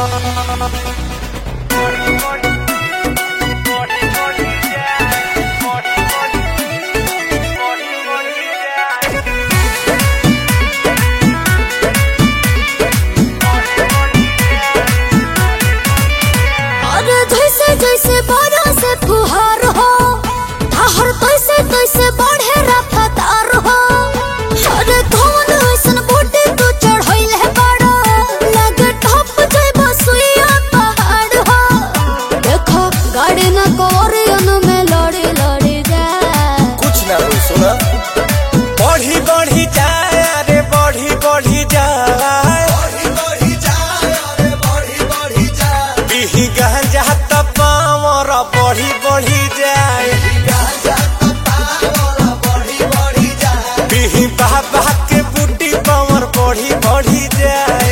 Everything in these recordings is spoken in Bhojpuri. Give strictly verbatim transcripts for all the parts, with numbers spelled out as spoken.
जैसे बारा से फुहार हो हर तैसे तैसे बढ़े रफ्तार हो अरे कौन ऐसन बूटे तू चढ़ैल है बड़ा लगे टप जइबो सुइया पहाड़ हो देखो गाड़ी ना कोरियन में लड़ी लड़ी जाए कुछ ना हो सुना बढ़ी बढ़ी जाए अरे बढ़ी बढ़ी जाए बढ़ी बढ़ी जाए अरे बढ़ी बढ़ी जाए बिही गंजा बढ़ी बढ़ी जाए बिही बाबा के बूटी पावर बढ़ी बढ़ी जाए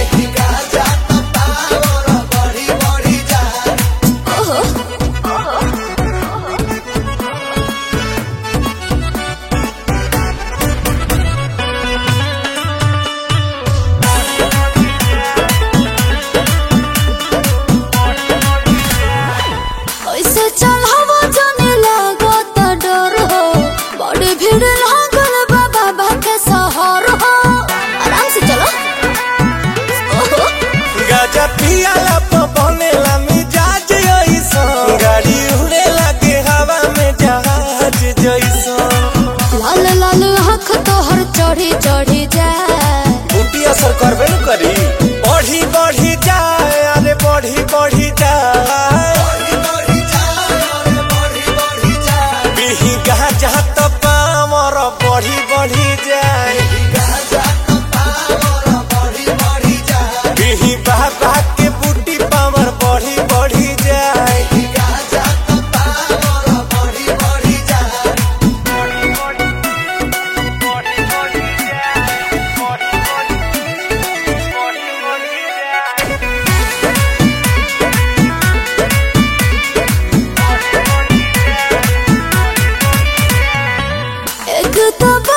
ऐसे चलावा जाने लगो तो डर हो बड़ी भीड़ लागल बा बाबा के शहर हो आराम से चलो गाजा पियाला बनेला मिजाज ऐसन गाड़ी उड़े लगे हवा में जहाज जैसन लाल लाल आँख तोहर चढ़ी चढ़ी जाए बूटी असर करबे न करी बढ़ी बढ़ी जाए अरे बढ़ी बढ़ी जाए जहाँ तो पावर बढ़ी बढ़ी जाए बिही बाबा के बूटी पावर बढ़ी बढ़ी जाए एक तो